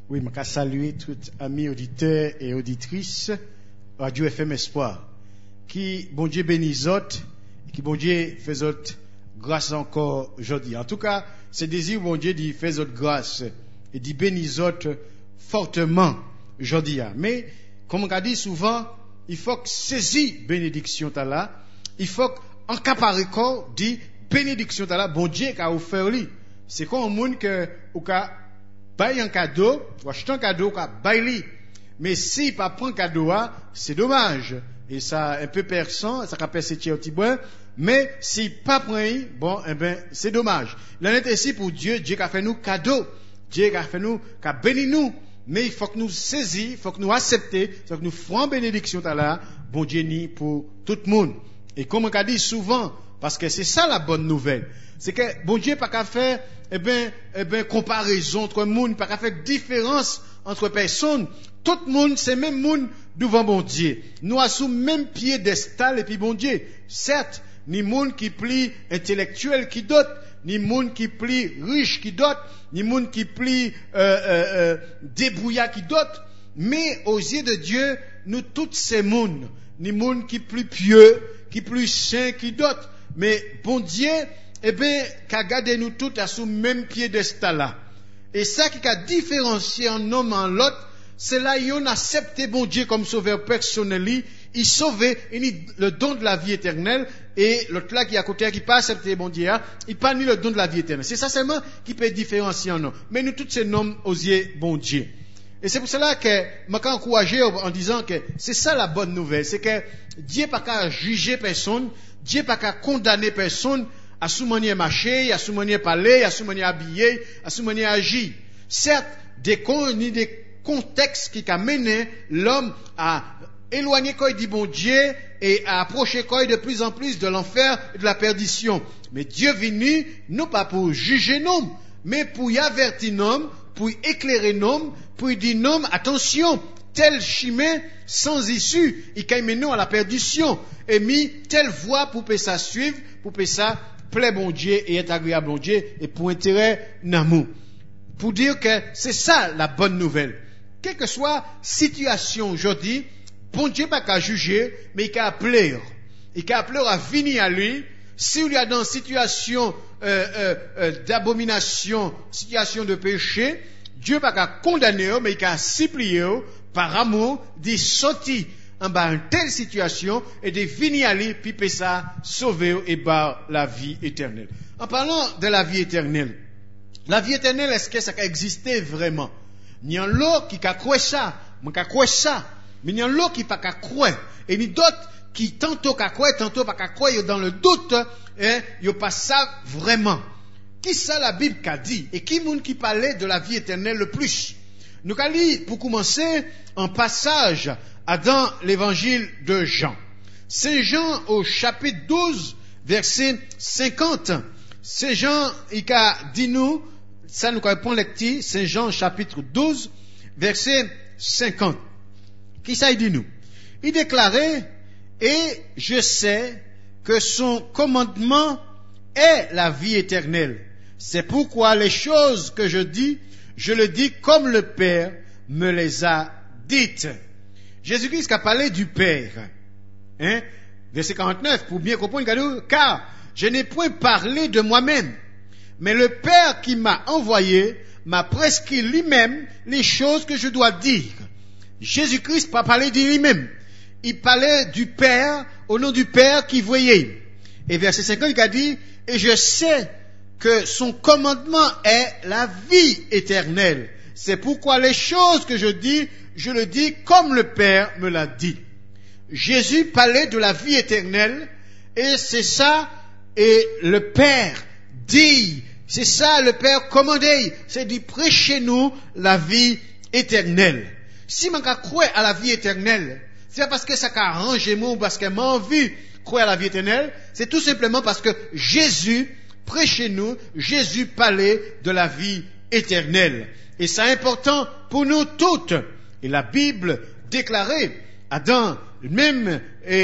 Oui, je salue tous amis auditeurs et auditrices Radio FM Espoir. Qui, bon Dieu bénisse autres, et qui, bon Dieu fait autres grâce encore aujourd'hui. En tout cas, c'est désir, bon Dieu, d'y faire autres grâce et d'y bénisse autres fortement aujourd'hui. Mais, comme on a dit souvent, il faut que saisir bénédiction là, il faut qu'encaparer corps dit bénédiction là, bon Dieu qu'a offert lui. C'est comme un monde que, ou qu'a bail un cadeau, ou acheter un cadeau, qu'a bail. Mais si pas prend cadeau, c'est dommage. Et ça, un peu perçant, ça capte ce petit bois. Mais si pas prend, bon, eh ben, c'est dommage. L'en est ainsi pour Dieu, Dieu qui a fait nous cadeau. Dieu qui a fait nous, qui a béni nous. Mais il faut que nous saisissions, il faut que nous acceptions, il faut que nous ferons bénédiction là, bon Dieu ni pour tout le monde. Et comme on a dit souvent, parce que c'est ça la bonne nouvelle, c'est que bon Dieu pas qu'à faire, comparaison entre le monde, pas qu'à faire différence entre personnes. Tout le monde, c'est même monde devant bon Dieu. Nous avons même piédestal et puis bon Dieu. Certes, ni monde qui plie intellectuel qui d'autres, ni monde qui plie riche qui d'autres, ni monde qui plie débrouillard qui d'autres. Mais aux yeux de Dieu, nous tous ces mondes, ni monde qui plus pieux, qui plus saint qui d'autres. Mais bon Dieu, qu'a gardé nous tous à ce même piédestal là. Et ça qui a différencié un homme en l'autre, c'est là qu'on accepte bon Dieu comme sauveur personnel, il sauve le don de la vie éternelle, et l'autre là qui est à côté, qui pas accepté bon Dieu, il pas ni le don de la vie éternelle. C'est ça seulement qui peut différencier un homme. Mais nous tous ces noms osier bon Dieu. Et c'est pour cela que je m'ai encouragé en disant que c'est ça la bonne nouvelle, c'est que Dieu pas qu'à juger personne, Dieu pas qu'à condamner personne, à sous manière marcher, à sous manière parler, à sous manière habiller, à sous manière agir. Certes, des contextes qui ont mené l'homme à éloigner quoi du bon Dieu et à approcher quoi de plus en plus de l'enfer et de la perdition. Mais Dieu venu, non pas pour juger l'homme, mais pour y avertir l'homme, pour y éclairer l'homme, pour y dire l'homme, attention, tel chemin sans issue, il caille maintenant à la perdition, et mis telle voie pour que ça suive, pour que ça plaît bon Dieu et est agréable bon Dieu, et pour intérêt d'amour. Pour dire que c'est ça la bonne nouvelle. Quelle que soit situation aujourd'hui, bon Dieu pas qu'à juger, mais il qu'à appeler. Il qu'à appeler à venir à lui. Si il y a dans situation d'abomination, situation de péché, Dieu pas qu'à condamner, mais il qu'à supplier par amour d'y sortir en bas une telle situation et de venir à lui, puis ça sauver et par la vie éternelle. En parlant de la vie éternelle, est-ce que ça a existé vraiment? Il y a l'autre qui a cru ça, mais il y a l'autre qui pas croire. Et il y a d'autres qui tantôt qu'a croire, tantôt pas croire, dans le doute, ils pas ça vraiment. Qui ça la Bible qu'a dit? Et qui monde qui parlait de la vie éternelle le plus? Nous allons lire, pour commencer, un passage dans l'évangile de Jean. Saint Jean au chapitre 12, verset 50. Saint Jean, il a dit nous, ça nous correspond lecture, Saint Jean chapitre 12, verset 50. Qui ça il dit nous? Il déclarait, et je sais que son commandement est la vie éternelle. C'est pourquoi les choses que je dis, je le dis comme le Père me les a dites. Jésus-Christ a parlé du Père. Verset 49, pour bien comprendre, car je n'ai point parlé de moi-même, mais le Père qui m'a envoyé m'a prescrit lui-même les choses que je dois dire. Jésus-Christ n'a pas parlé de lui-même. Il parlait du Père, au nom du Père qui voyait. Et verset 50, il a dit, et je sais que son commandement est la vie éternelle. C'est pourquoi les choses que je dis, je le dis comme le Père me l'a dit. Jésus parlait de la vie éternelle, et c'est ça, et le Père dit, c'est ça le Père commandait, c'est de prêcher nous la vie éternelle. Si je crois à la vie éternelle, c'est pas parce que ça a arrangé moi ou parce que j'ai envie de croire à la vie éternelle, c'est tout simplement parce que Jésus prêchait nous, Jésus parlait de la vie éternelle. Et c'est important pour nous toutes. Et la Bible déclarait, dans même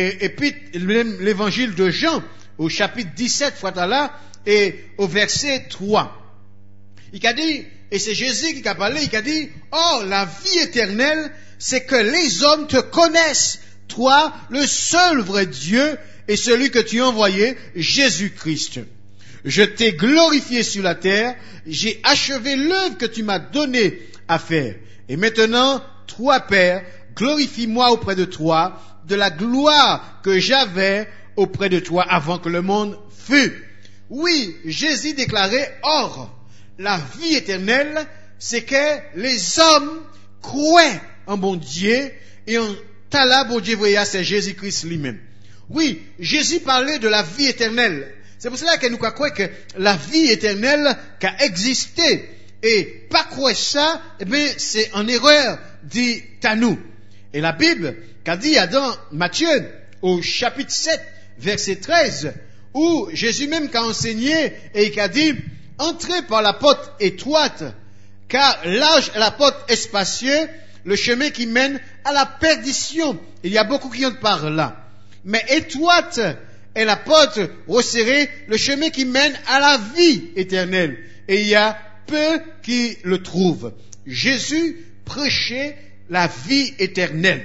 l'évangile de Jean, au chapitre 17, et au verset 3. Il a dit, et c'est Jésus qui a parlé, il a dit, oh, la vie éternelle, c'est que les hommes te connaissent, toi, le seul vrai Dieu, et celui que tu as envoyé, Jésus-Christ. Je t'ai glorifié sur la terre, j'ai achevé l'œuvre que tu m'as donnée à faire. Et maintenant, toi, Père, glorifie-moi auprès de toi, de la gloire que j'avais auprès de toi avant que le monde fût. Oui, Jésus déclarait, or, la vie éternelle, c'est que les hommes croient en bon Dieu et en tala bon Dieu voyait, c'est Jésus-Christ lui-même. Oui, Jésus parlait de la vie éternelle. C'est pour cela que nous croyons que la vie éternelle qui a existé et pas croire ça, eh bien, c'est en erreur, dit à nous. Et la Bible, qu'a dit dans Matthieu, au chapitre 7, verset 13, où Jésus même qu'a enseigné et qu'a dit, entrez par la porte étroite, car large est la porte espacieuse, le chemin qui mène à la perdition. Il y a beaucoup qui entrent par là. Mais étroite est la porte resserrée, le chemin qui mène à la vie éternelle. Et il y a peu qui le trouvent. Jésus prêchait la vie éternelle.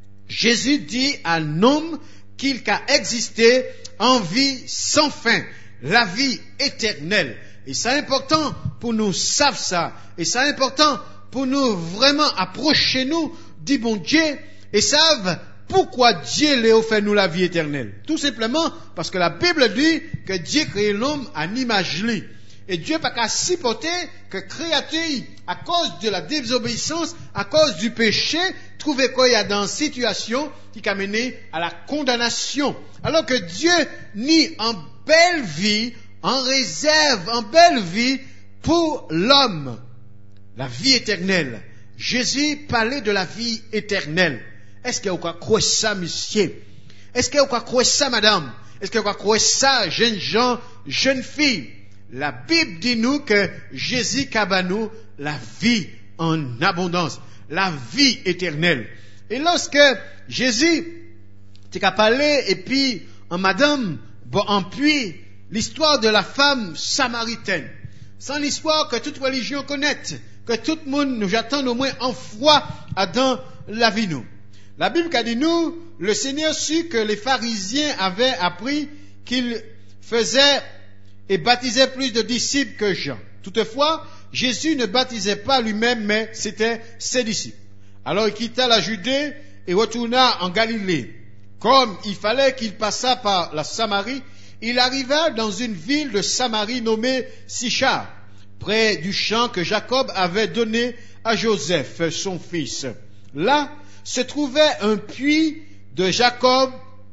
Jésus dit à un homme qu'il a existé en vie sans fin, la vie éternelle. Et c'est important pour nous savoir ça. Et c'est important pour nous vraiment approcher nous du bon Dieu et savent pourquoi Dieu l'a offert nous la vie éternelle. Tout simplement parce que la Bible dit que Dieu crée l'homme en image lui. Et Dieu n'a qu'à supporter que créature, à cause de la désobéissance, à cause du péché, trouve qu'il y a dans une situation qui a mené à la condamnation. Alors que Dieu nie en belle vie, en réserve, en belle vie pour l'homme. La vie éternelle. Jésus parlait de la vie éternelle. Est-ce que vous croyez ça, monsieur? Est-ce que vous croyez ça, madame? Est-ce que vous croyez ça, jeunes gens, jeunes filles? La Bible dit nous que Jésus a nous la vie en abondance, la vie éternelle. Et lorsque Jésus a parlé, et puis en madame, en puis l'histoire de la femme samaritaine, sans l'histoire que toute religion connaît, que tout le monde nous attend au moins en foi dans la vie nous. La Bible a dit nous, le Seigneur sut que les pharisiens avaient appris qu'il faisait et baptisait plus de disciples que Jean. Toutefois, Jésus ne baptisait pas lui-même, mais c'était ses disciples. Alors il quitta la Judée et retourna en Galilée. Comme il fallait qu'il passât par la Samarie, il arriva dans une ville de Samarie nommée Sichar, près du champ que Jacob avait donné à Joseph, son fils. Là se trouvait un puits de Jacob.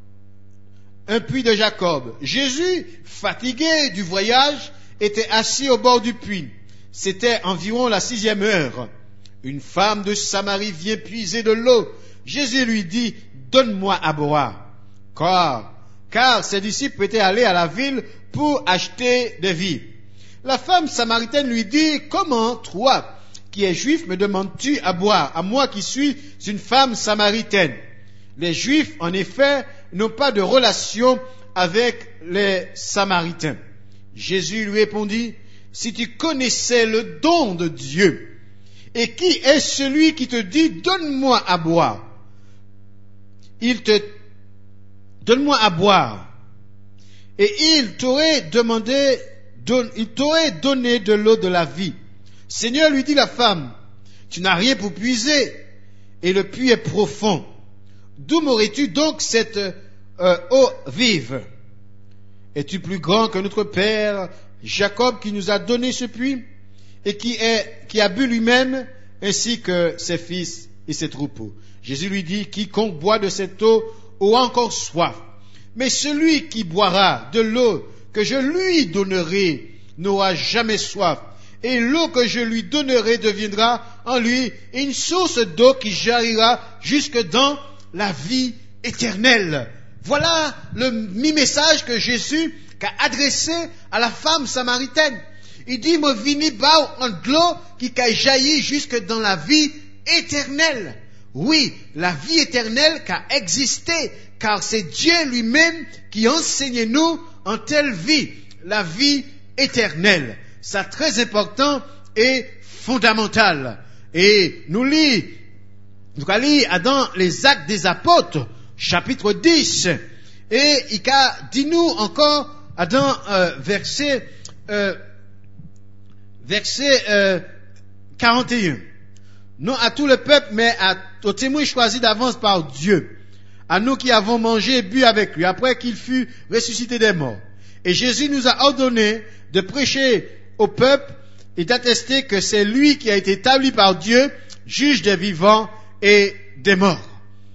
Jésus, fatigué du voyage, était assis au bord du puits. C'était environ la 6e heure. Une femme de Samarie vient puiser de l'eau. Jésus lui dit, donne-moi à boire. Car ses disciples étaient allés à la ville pour acheter des vivres. La femme samaritaine lui dit, comment toi, qui es juif, me demandes-tu à boire, à moi qui suis une femme samaritaine? Les Juifs, en effet, n'ont pas de relation avec les Samaritains. Jésus lui répondit, si tu connaissais le don de Dieu, et qui est celui qui te dit, donne-moi à boire, donne-moi à boire, et il t'aurait donné de l'eau de la vie. Seigneur, lui dit la femme, tu n'as rien pour puiser, et le puits est profond. D'où m'aurais-tu donc cette eau vive? Es-tu plus grand que notre père Jacob qui nous a donné ce puits et qui a bu lui-même ainsi que ses fils et ses troupeaux? Jésus lui dit, quiconque boit de cette eau aura encore soif. Mais celui qui boira de l'eau que je lui donnerai n'aura jamais soif. Et l'eau que je lui donnerai deviendra en lui une source d'eau qui jaillira jusque dans la vie éternelle. Voilà le message que Jésus a adressé à la femme samaritaine. Il dit, me vini bao en de l'eau qui a jailli jusque dans la vie éternelle. Oui, la vie éternelle qui a existé, car c'est Dieu lui-même qui enseigne nous en telle vie, la vie éternelle. C'est très important et fondamentale. Et nous allons lire dans les Actes des Apôtres, chapitre 10. Et il dit nous encore dans verset 41. Non à tout le peuple, mais aux témoins choisis d'avance par Dieu, à nous qui avons mangé et bu avec lui, après qu'il fut ressuscité des morts. Et Jésus nous a ordonné de prêcher au peuple et d'attester que c'est lui qui a été établi par Dieu, juge des vivants et des morts.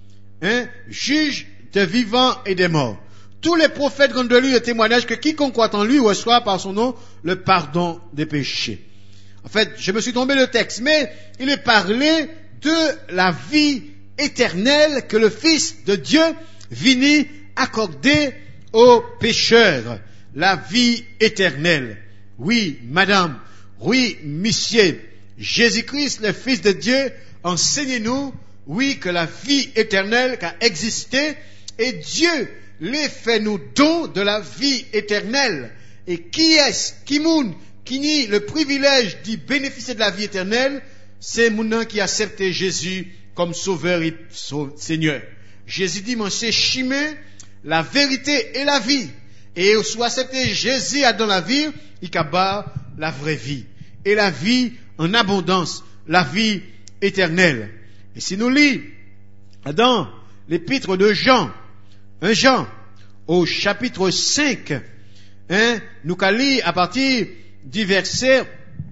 Juge des vivants et des morts. Tous les prophètes rendent de lui le témoignage que quiconque croit en lui reçoit par son nom le pardon des péchés. En fait, je me suis tombé le texte, mais il est parlé de la vie éternelle que le Fils de Dieu vint accorder aux pécheurs. La vie éternelle. Oui, madame, oui, monsieur, Jésus-Christ, le Fils de Dieu, enseignez-nous, oui, que la vie éternelle a existé, et Dieu les fait nous don de la vie éternelle. Et qui est-ce, qui nie le privilège d'y bénéficier de la vie éternelle? C'est mon qui a accepté Jésus comme sauveur et Seigneur. Jésus dit, mon c'est chemin, la vérité et la vie. Et soit accepté Jésus dans la vie, il a la vraie vie. Et la vie en abondance, la vie éternelle. Et si nous lisons dans l'épître de Jean, 1 Jean, au chapitre 5, nous allons lire à partir du verset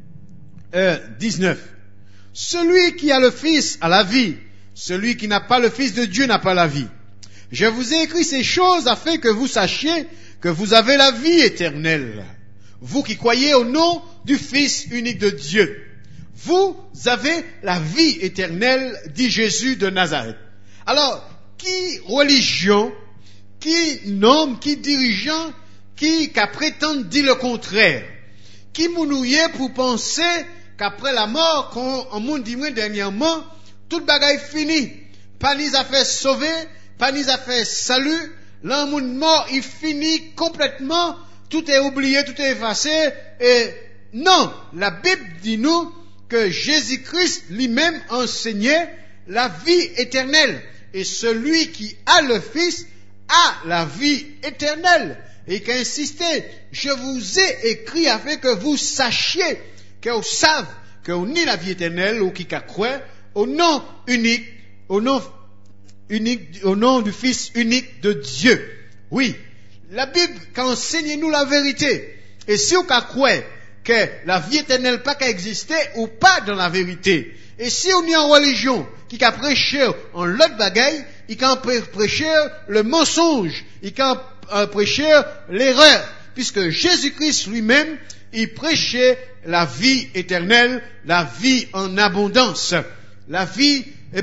19. Celui qui a le Fils a la vie, celui qui n'a pas le Fils de Dieu n'a pas la vie. Je vous ai écrit ces choses afin que vous sachiez que vous avez la vie éternelle. Vous qui croyez au nom du Fils unique de Dieu. Vous avez la vie éternelle, dit Jésus de Nazareth. Alors, qui religion, qui nomme, qui dirigeant, qui prétend dire le contraire? Qui mounouye pour penser qu'après la mort, quand on monde dit dernièrement, toute bagaille fini. Pas ni a fait sauver, pas ni a fait salut. Là, monde mort, il finit complètement. Tout est oublié, tout est effacé. Et non, la Bible dit nous que Jésus-Christ lui-même enseignait la vie éternelle. Et celui qui a le Fils a la vie éternelle. Et qui a insisté, je vous ai écrit afin que vous sachiez, que vous savez que vous ni la vie éternelle ou qui croit au nom unique, au nom du Fils unique de Dieu. Oui, la Bible enseigne nous la vérité. Et si vous croyez que la vie éternelle pas qu'à exister ou pas dans la vérité, et si on est en religion qui a prêché en l'autre bagaille, il a prêché le mensonge, il a prêché l'erreur, puisque Jésus-Christ lui-même, il prêchait la vie éternelle, la vie en abondance, la vie,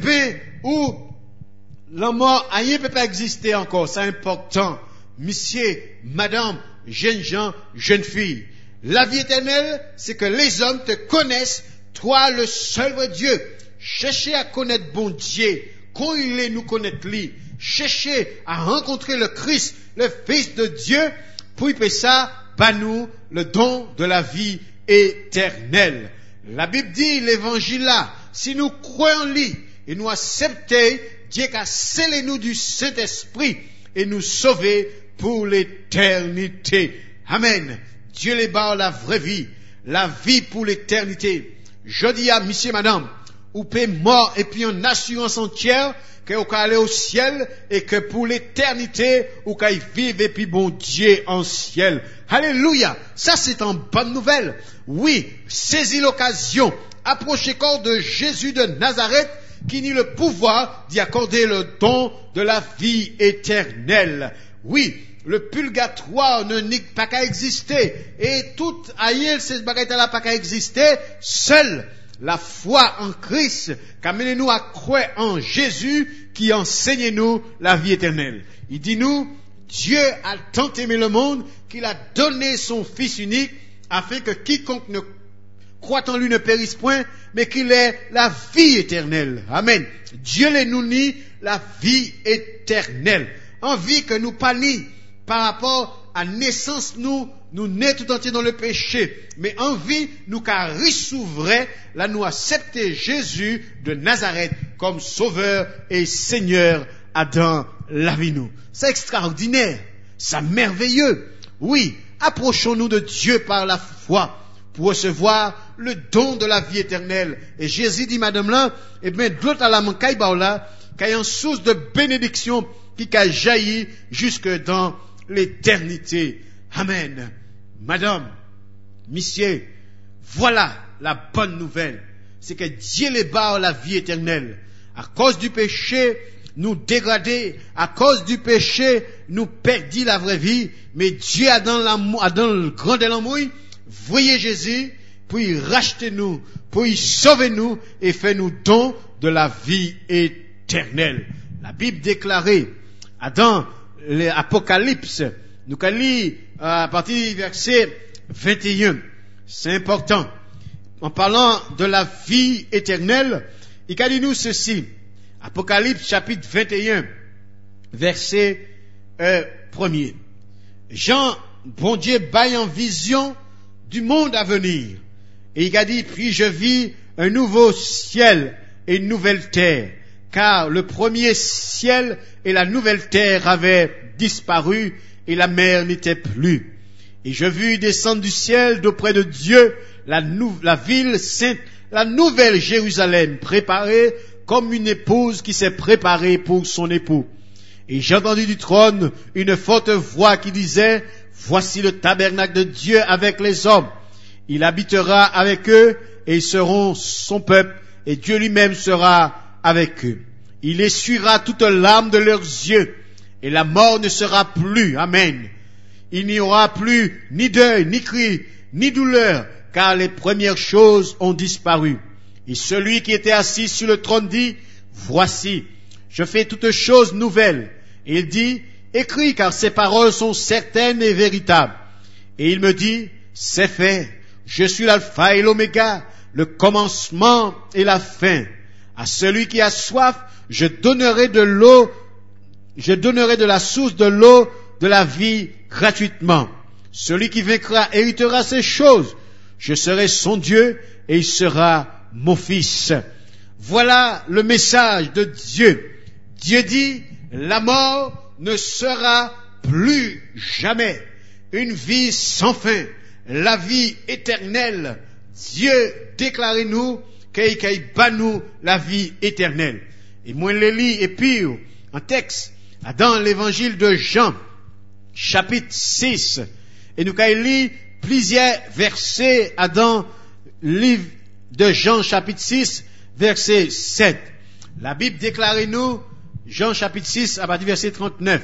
où la mort, rien ne peut pas exister encore, c'est important. Monsieur, madame, jeunes gens, jeunes filles. La vie éternelle, c'est que les hommes te connaissent, toi le seul vrai Dieu. Cherchez à connaître bon Dieu, quand il est nous connaître lui. Cherchez à rencontrer le Christ, le Fils de Dieu, pour y ça, par nous, le don de la vie éternelle. La Bible dit, l'évangile là, si nous croyons en lui, et nous acceptons, Dieu a scellé nous du Saint-Esprit, et nous sauver pour l'éternité. Amen. Dieu les barre la vraie vie, la vie pour l'éternité. Je dis à monsieur, madame, ou paie mort et puis en assurance entière que vous allez au ciel et que pour l'éternité, vous allez vivre et puis bon Dieu en ciel. Alléluia. Ça c'est une bonne nouvelle. Oui, saisis l'occasion. Approchez corps de Jésus de Nazareth qui nie le pouvoir d'y accorder le don de la vie éternelle. Oui, le purgatoire n'est pas qu'à exister. Et tout ailleurs, ces bagailles-là pas qu'à exister. Seule la foi en Christ qu'amène nous à croire en Jésus qui enseigne nous la vie éternelle. Il dit nous, Dieu a tant aimé le monde qu'il a donné son Fils unique afin que quiconque ne croit en lui ne périsse point, mais qu'il ait la vie éternelle. Amen. Dieu les nous nie la vie éternelle. En vie que nous pas ni par rapport à naissance nous nous nés tout entier dans le péché, mais en vie, nous qu'a ressouvrait, là nous accepter Jésus de Nazareth comme sauveur et Seigneur dans la vie nous. C'est extraordinaire, c'est merveilleux. Oui, approchons-nous de Dieu par la foi pour recevoir le don de la vie éternelle. Et Jésus dit, madame là, eh bien, de l'autre à la mancaille, là, qu'il y a une source de bénédiction qui a jailli jusque dans l'éternité. Amen. Madame, monsieur, voilà la bonne nouvelle. C'est que Dieu les barre la vie éternelle. À cause du péché, nous dégradés. À cause du péché, nous perdons la vraie vie. Mais Dieu a dans le grand de l'amour, voyez Jésus, pour y racheter nous, pour y sauver nous et faire nous don de la vie éternelle. La Bible déclarait, dans l'Apocalypse, nous allons lire à partir du verset 21. C'est important. En parlant de la vie éternelle, il a dit nous ceci. Apocalypse chapitre 21, verset 1er. Jean, bon Dieu, baille en vision du monde à venir. Et il a dit, puis je vis un nouveau ciel et une nouvelle terre, car le premier ciel et la nouvelle terre avaient disparu et la mer n'était plus. Et je vis descendre du ciel d'auprès de Dieu la ville sainte, la nouvelle Jérusalem, préparée comme une épouse qui s'est préparée pour son époux. Et j'ai entendu du trône une forte voix qui disait, voici le tabernacle de Dieu avec les hommes. Il habitera avec eux et ils seront son peuple et Dieu lui-même sera avec eux. Il essuiera toute larme de leurs yeux et la mort ne sera plus. Amen. Il n'y aura plus ni deuil, ni cri, ni douleur, car les premières choses ont disparu. Et celui qui était assis sur le trône dit, voici, je fais toutes choses nouvelles. Et il dit, écris, car ces paroles sont certaines et véritables. Et il me dit, c'est fait. Je suis l'alpha et l'oméga, le commencement et la fin. À celui qui a soif, je donnerai de l'eau, je donnerai de la source de l'eau de la vie gratuitement. Celui qui vaincra héritera ces choses. Je serai son Dieu et il sera mon fils. Voilà le message de Dieu. Dieu dit, la mort ne sera plus jamais. Une vie sans fin. La vie éternelle. Dieu déclare-nous qu'il bat nous la vie éternelle. Et moi, je lis et puis, en texte, dans l'évangile de Jean, chapitre 6, et nous lisons plusieurs versets dans le livre de Jean, chapitre 6, verset 7. La Bible déclare-nous, Jean, chapitre 6, à partir du verset 39.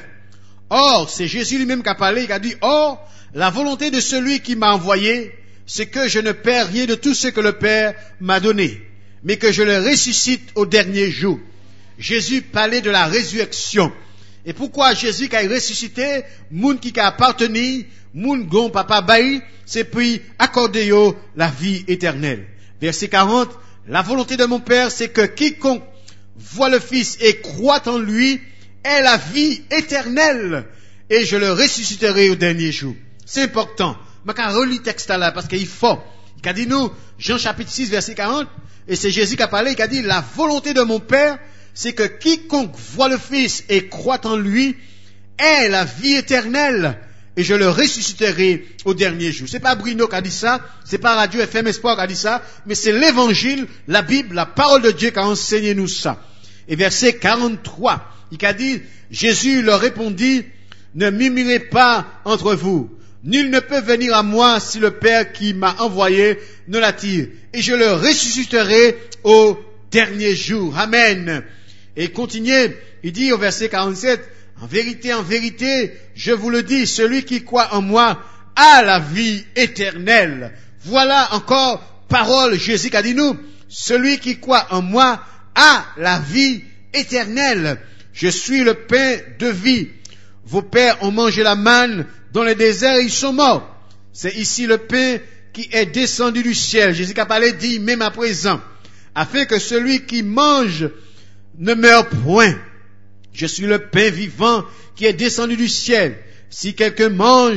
Or, c'est Jésus lui-même qui a parlé, il a dit, or, la volonté de celui qui m'a envoyé, c'est que je ne perds rien de tout ce que le Père m'a donné, mais que je le ressuscite au dernier jour. Jésus parlait de la résurrection. Et pourquoi Jésus qui a ressuscité, moun qui a appartenu, moun gon papa bayi, c'est puis accorder yo la vie éternelle. Verset 40, la volonté de mon Père, c'est que quiconque voit le Fils et croit en lui ait la vie éternelle, et je le ressusciterai au dernier jour. C'est important. Je vais relire le texte là, parce qu'il faut. Il a dit nous, Jean chapitre 6, verset 40, et c'est Jésus qui a parlé, il a dit, la volonté de mon Père, c'est que quiconque voit le Fils et croit en lui ait la vie éternelle, et je le ressusciterai au dernier jour. C'est pas Bruno qui a dit ça, c'est pas Radio FM Espoir qui a dit ça, mais c'est l'évangile, la Bible, la parole de Dieu qui a enseigné nous ça. Et verset 43, il a dit, Jésus leur répondit, ne murmurez pas entre vous. Nul ne peut venir à moi si le Père qui m'a envoyé ne l'attire. Et je le ressusciterai au dernier jour. Amen. Et continuez, il dit au verset 47, en vérité, je vous le dis, celui qui croit en moi a la vie éternelle. Voilà encore parole, Jésus qui a dit nous, celui qui croit en moi a la vie éternelle. Je suis le pain de vie. Vos pères ont mangé la manne dans le désert et ils sont morts. C'est ici le pain qui est descendu du ciel. Jésus qui a parlé dit même à présent, afin que celui qui mange ne meure point. Je suis le pain vivant qui est descendu du ciel. Si quelqu'un mange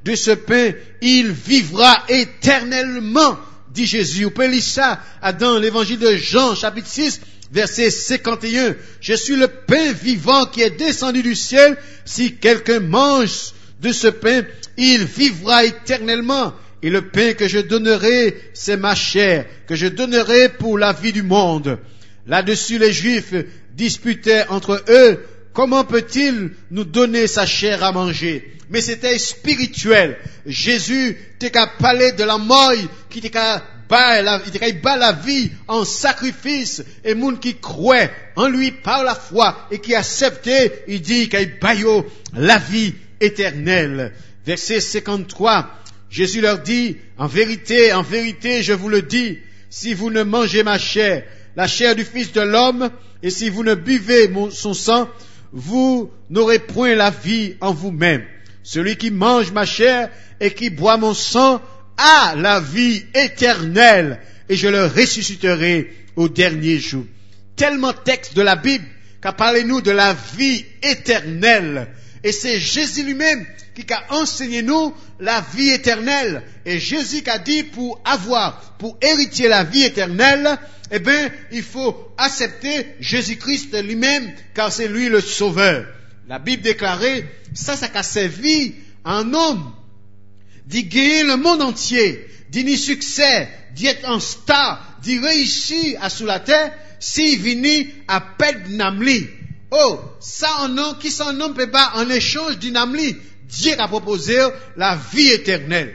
de ce pain, il vivra éternellement, dit Jésus. Vous pouvez lire ça dans l'évangile de Jean, chapitre 6, verset 51. Je suis le pain vivant qui est descendu du ciel. Si quelqu'un mange de ce pain, il vivra éternellement. Et le pain que je donnerai, c'est ma chair, que je donnerai pour la vie du monde. Là-dessus, les Juifs disputaient entre eux, comment peut-il nous donner sa chair à manger? Mais c'était spirituel. Jésus était qu'à parler de la mort, qui était qu'à battre la vie en sacrifice, et monde qui croit en lui par la foi et qui acceptait, il dit qu'il baille la vie éternelle. Verset 53, Jésus leur dit, en vérité, je vous le dis, si vous ne mangez ma chair, la chair du Fils de l'homme, et si vous ne buvez son sang, vous n'aurez point la vie en vous-même. Celui qui mange ma chair et qui boit mon sang a la vie éternelle, et je le ressusciterai au dernier jour. Tellement texte de la Bible qu'a parlé nous de la vie éternelle. Et c'est Jésus lui-même qui a enseigné nous la vie éternelle. Et Jésus qui a dit pour hériter la vie éternelle, eh bien, il faut accepter Jésus-Christ lui-même, car c'est lui le sauveur. La Bible déclarait, ça a servi à un homme d'y gagner le monde entier, d'y ni succès, d'y être un star, d'y réussir à sous la terre, s'il venait à perdre Namli. Oh, ça un homme, qui s'en homme peut pas en échange du Namli. Dieu a proposé la vie éternelle.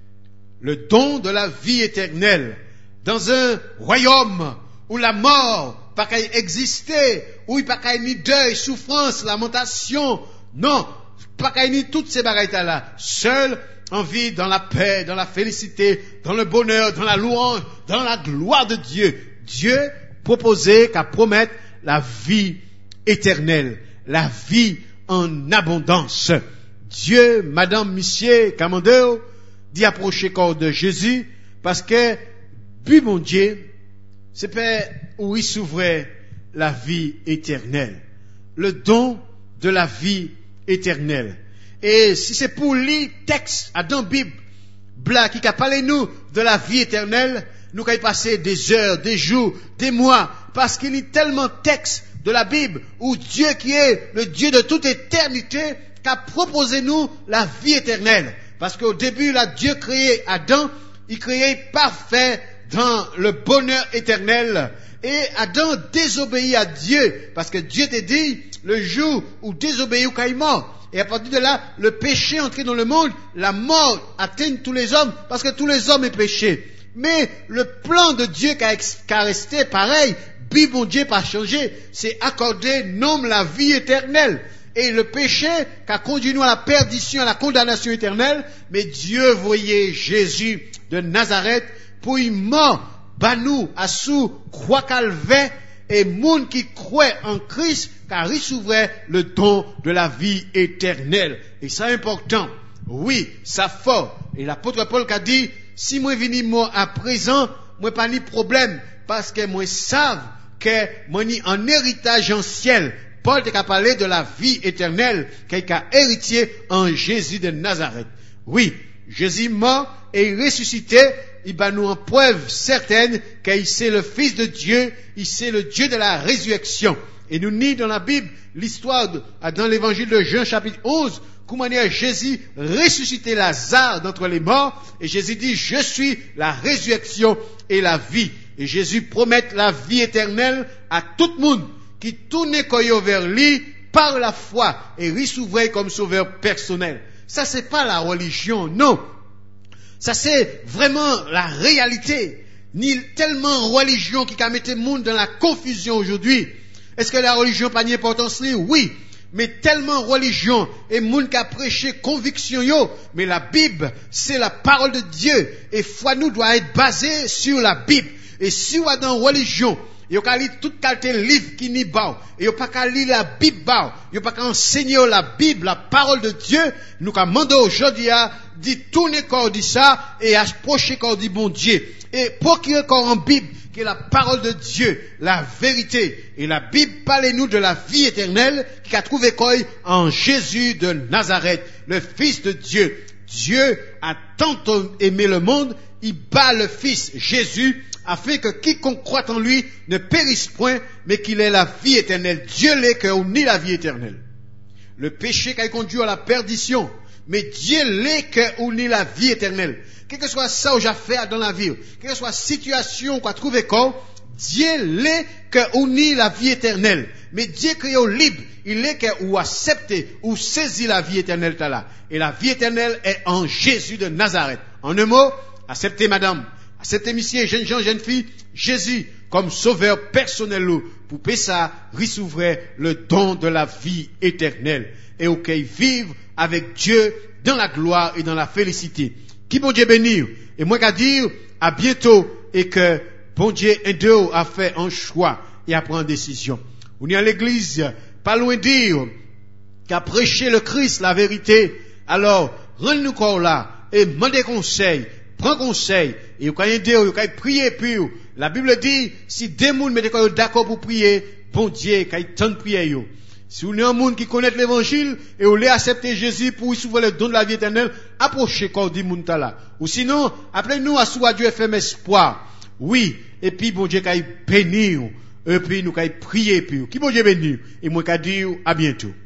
Le don de la vie éternelle. Dans un royaume où la mort pas qu'à exister, où il pas qu'à ni deuil, souffrance, lamentation. Non, pas qu'à ni toutes ces bagailles-là. Seul on vit dans la paix, dans la félicité, dans le bonheur, dans la louange, dans la gloire de Dieu. Dieu proposait qu'à promettre la vie éternelle, la vie en abondance. Dieu, madame, monsieur, commandeur, dit approcher corps de Jésus, parce que, but mon Dieu, c'est pas où il s'ouvrait la vie éternelle. Le don de la vie éternelle. Et si c'est pour lire texte dans la Bible, qui a parlé nous de la vie éternelle, nous avons passé des heures, des jours, des mois, parce qu'il y a tellement de textes de la Bible où Dieu qui est le Dieu de toute éternité, qu'a proposé nous la vie éternelle. Parce qu'au début, là, Dieu créait Adam, il créait parfait dans le bonheur éternel. Et Adam désobéit à Dieu, parce que Dieu t'a dit, le jour où désobéit, il est mort. Et à partir de là, le péché entré dans le monde, la mort atteint tous les hommes, parce que tous les hommes sont péchés. Mais le plan de Dieu qui a resté pareil, bon Dieu pas changé, c'est accorder, nomme la vie éternelle. Et le péché qui a conduit nous à la perdition, à la condamnation éternelle, mais Dieu voyait Jésus de Nazareth pour y mort, nous à sous croix calvaire, et monde qui croit en Christ, car il s'ouvrait le don de la vie éternelle. Et ça important. Oui, ça fort. Et l'apôtre Paul a dit, si moi vini moi à présent, moi pas ni problème, parce que moi savent que moi ni en héritage en ciel. Paul t'a parlé de la vie éternelle qu'il a hérité en Jésus de Nazareth. Oui, Jésus mort et ressuscité, il va nous en preuve certaine qu'il c'est le Fils de Dieu, il c'est le Dieu de la résurrection. Et nous lit dans la Bible l'histoire dans l'évangile de Jean chapitre 11, comment Jésus ressuscité Lazare d'entre les morts, et Jésus dit, je suis la résurrection et la vie. Et Jésus promet la vie éternelle à tout le monde qui tourne vers lui par la foi et ressouvrait comme sauveur personnel. Ça c'est pas la religion, non. Ça c'est vraiment la réalité. Ni tellement religion qui a mis le monde dans la confusion aujourd'hui. Est-ce que la religion n'a pas d'importance? Oui. Mais tellement religion et monde qui a prêché conviction yo, mais la Bible c'est la parole de Dieu et foi nous doit être basée sur la Bible. Et si on a dans religion, il n'y a pas lire toute qualité de livre qui n'y ba, et il n'y a pas qu'à lire la Bible ba, il n'y a pas qu'à enseigner la Bible, la parole de Dieu, nous qu'à demander aujourd'hui à dire tourner corps dit ça et approcher corps dit bon Dieu. Et pour qu'il y ait corps en Bible, qui est la parole de Dieu, la vérité. Et la Bible parle nous de la vie éternelle qui a trouvé corps en Jésus de Nazareth, le Fils de Dieu. Dieu a tant aimé le monde, il bat le Fils Jésus, afin que quiconque croit en lui ne périsse point, mais qu'il ait la vie éternelle. Dieu l'est que ni la vie éternelle. Le péché qui a conduit à la perdition, mais Dieu l'est que ni la vie éternelle. Quel que soit ça où j'ai fait dans la vie, quelle que soit la situation qu'on a trouvé comme, Dieu l'est que ni la vie éternelle. Mais Dieu crée au libre, il est que ou accepter ou saisir la vie éternelle là. Et la vie éternelle est en Jésus de Nazareth. En un mot, acceptez madame, acceptez monsieur, jeunes gens, jeunes filles, Jésus comme sauveur personnel pour que ça recevoir le don de la vie éternelle et auquel vivre avec Dieu dans la gloire et dans la félicité. Qui bon Dieu bénir et moi qu'à dire à bientôt et que bon Dieu a fait un choix et a pris une décision. On est à l'église, pas loin de dire qu'a prêché le Christ, la vérité. Alors, rends-nous corps là et demandez conseil, prends conseil et vous pouvez aider, vous pouvez prier pour. La Bible dit, si deux personnes mettent d'accord pour prier, bon Dieu, qu'il y ait tant de prières. Si vous êtes un monde qui connaît l'évangile et vous voulez accepter Jésus pour recevoir le don de la vie éternelle, approchez quand dit moun là. Ou sinon, appelez-nous à soi Dieu FM Espoir. Oui, et puis bon Dieu qu'il bénisse, et puis nous qu'il prier pour. Qui bon Dieu bénisse, et moi qu'il dire à bientôt.